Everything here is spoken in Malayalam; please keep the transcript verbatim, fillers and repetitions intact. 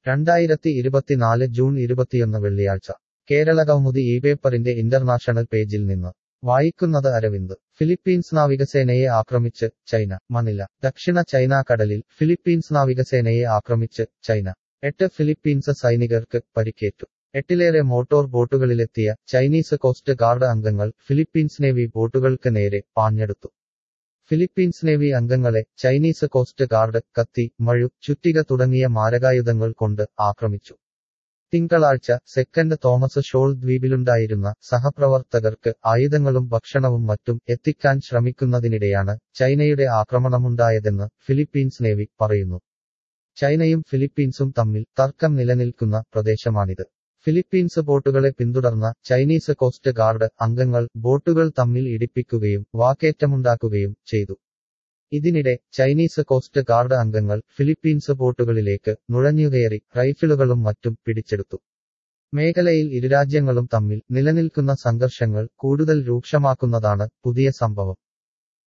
രണ്ടായിരത്തി ഇരുപത്തിനാല് ജൂൺ ഇരുപത്തിയൊന്ന് വെള്ളിയാഴ്ച കേരള കൗമുദി ഈ പേപ്പറിന്റെ ഇന്റർനാഷണൽ പേജിൽ നിന്ന് വായിക്കുന്നത് അരവിന്ദ്. ഫിലിപ്പീൻസ് നാവികസേനയെ ആക്രമിച്ച് ചൈന. മനില. ദക്ഷിണ ചൈന കടലിൽ ഫിലിപ്പീൻസ് നാവികസേനയെ ആക്രമിച്ച് ചൈന. എട്ട് ഫിലിപ്പീൻസ് സൈനികർക്ക് പരിക്കേറ്റു. എട്ടിലേറെ മോട്ടോർ ബോട്ടുകളിലെത്തിയ ചൈനീസ് കോസ്റ്റ് ഗാർഡ് അംഗങ്ങൾ ഫിലിപ്പീൻസ് നേവി ബോട്ടുകൾക്ക് നേരെ പാഞ്ഞെടുത്തു. ഫിലിപ്പീൻസ് നേവി അംഗങ്ങളെ ചൈനീസ് കോസ്റ്റ് ഗാർഡ് കത്തി, മഴു, ചുറ്റിക തുടങ്ങിയ മാരകായുധങ്ങൾ കൊണ്ട് ആക്രമിച്ചു. തിങ്കളാഴ്ച സെക്കൻഡ് തോമസ് ഷോൾ ദ്വീപിലുണ്ടായിരുന്ന സഹപ്രവർത്തകർക്ക് ആയുധങ്ങളും ഭക്ഷണവും മറ്റും എത്തിക്കാൻ ശ്രമിക്കുന്നതിനിടെയാണ് ചൈനയുടെ ആക്രമണമുണ്ടായതെന്ന് ഫിലിപ്പീൻസ് നേവി പറയുന്നു. ചൈനയും ഫിലിപ്പീൻസും തമ്മിൽ തർക്കം നിലനിൽക്കുന്ന പ്രദേശമാണിത്. ഫിലിപ്പീൻസ് ബോട്ടുകളെ പിന്തുടർന്ന ചൈനീസ് കോസ്റ്റ് ഗാർഡ് അംഗങ്ങൾ ബോട്ടുകൾ തമ്മിൽ ഇടിപ്പിക്കുകയും വാക്കേറ്റമുണ്ടാക്കുകയും ചെയ്തു. ഇതിനിടെ ചൈനീസ് കോസ്റ്റ് ഗാർഡ് അംഗങ്ങൾ ഫിലിപ്പീൻസ് ബോട്ടുകളിലേക്ക് നുഴഞ്ഞുകയറി റൈഫിളുകളും മറ്റും പിടിച്ചെടുത്തു. മേഖലയിൽ ഇരുരാജ്യങ്ങളും തമ്മിൽ നിലനിൽക്കുന്ന സംഘർഷങ്ങൾ കൂടുതൽ രൂക്ഷമാക്കുന്നതാണ് പുതിയ സംഭവം.